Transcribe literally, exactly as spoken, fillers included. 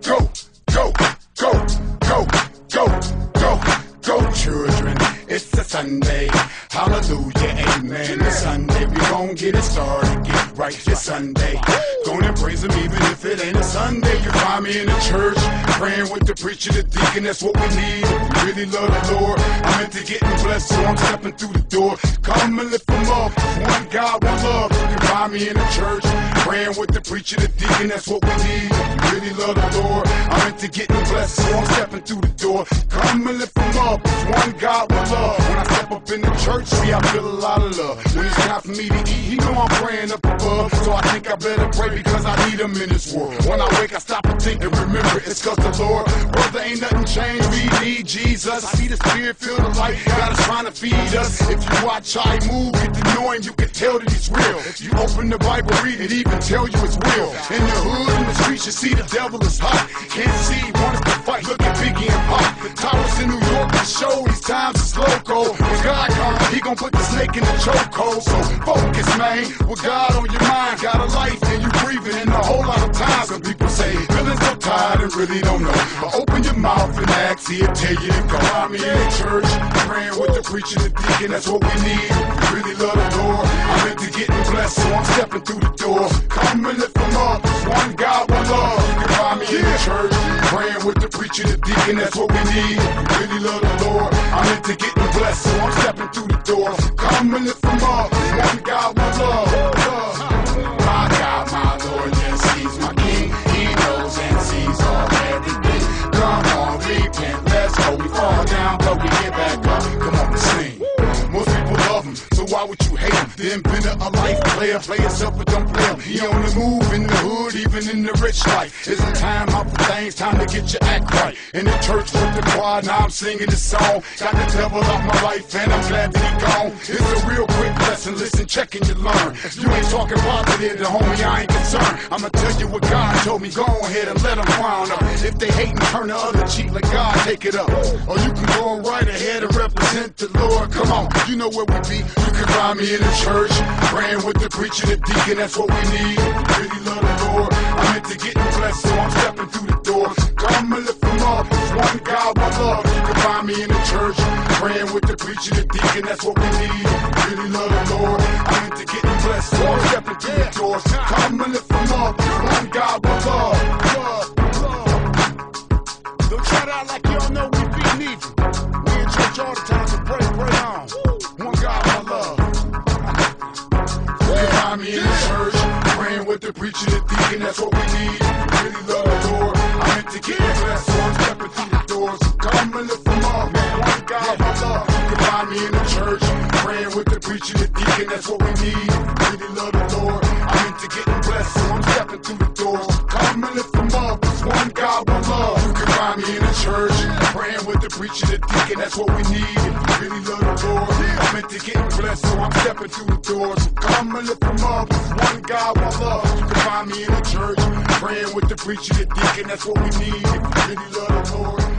Go, go, go, go, go, go, go, children. It's a Sunday. Hallelujah, amen. It's Sunday. We gon' get it started. Get right this Sunday. Gonna praise him even if it ain't a Sunday. You find me in the church, praying with the preacher, the deacon. That's what we need. If we really love the Lord, I'm into getting blessed, so I'm stepping through the door. Come and lift him up. One God, one love. You can find me in the church, praying with the preacher, the deacon. That's what we need. If we really love the Lord, I'm into getting blessed, so I'm stepping through the door. Come and lift him up. It's one God, one love. When I step up in the church, see, I feel a lot of love. When it's time for me to eat, he know I'm praying up above. So I think I better pray because I need him in this world. When I wake, I stop and think and remember it's cause the Lord, brother, ain't nothing changed. We need Jesus. I see the Spirit, feel the light. God is trying to feed us. If you watch how he move, get to know him, you can tell that he's real. If you open the Bible, read it, even tell you it's real. In the hood, in the streets, you see the devil is hot. Can't see, wants to fight. Look at Biggie and Pop. The towers in New York to show these times is loco. When God comes, he gon' put the snake in the chokehold. So focus, man. With God on your mind, got a life and you breathing in a whole lot of times. Some people say, feeling so tired and really don't know. But open your mouth and ask, he'll tell you to go. I'm in the church, praying with the preacher, the deacon. That's what we need. We really love the Lord. I'm into getting blessed, so I'm stepping through the door. Come and lift them up. It's one God, one love. You can find me in the church, praying with the preacher, the deacon. That's what we need. We really love the Lord. I'm into getting blessed, so I'm stepping through the door. Come and lift them up. It's one God, one love. love. My God, my Lord, yes, he's my King. He knows and sees all everything. Come on, repent, let's go. We fall down, but we get back up. Come on, sing. Most people love him, so why would you hate him? The inventor of life, player, play yourself, but don't play him. He on the move, in the hood, even in the rich life. It's a time out for things, time to get your act right. In the church with the choir, now I'm singing this song. Got the devil off my life, and I'm glad that he gone. It's a real quick lesson, listen, check and you learn. If you ain't talking positive, then homie, I ain't concerned. I'ma tell you what God told me, go ahead and let them frown up. If they hate and turn the other cheek, let God take it up. Or you can go right ahead and represent the Lord. Come on, you know where we be. You can find me in the church, praying with the preacher, the deacon. That's what we need. We really love the Lord. I'm into getting blessed, so I'm stepping through the door. Come and lift them up. It's one God, one love. You can find me in the church, praying with the preacher, the deacon. That's what we need. We really love the Lord. I'm into getting blessed, so I'm stepping through the doors. Come and lift them up. It's one God, one love. love, love. Don't try to act like you don't know we be needed. We in church all the time, so pray, pray on. One God, one love. You can find me in the church, praying with the preacher, the deacon. That's what we need. Really love the Lord. I'm into getting blessed, so I'm stepping through the doors. Come and lift them up. One God, one love. You can find me in the church, praying with the preacher, the deacon. That's what we need. Really love the Lord. I'm into getting blessed, so I'm stepping through the doors. Come and lift them up. It's one God, one love. You can find me in the church, praying with the preacher, the deacon. That's what we need. Really love the Lord. I'm into getting blessed, so I'm stepping through the doors. Come and lift them up. It's one God, one love. You can find me in the church, praying with the preacher, the deacon. That's what we need. Really love the Lord.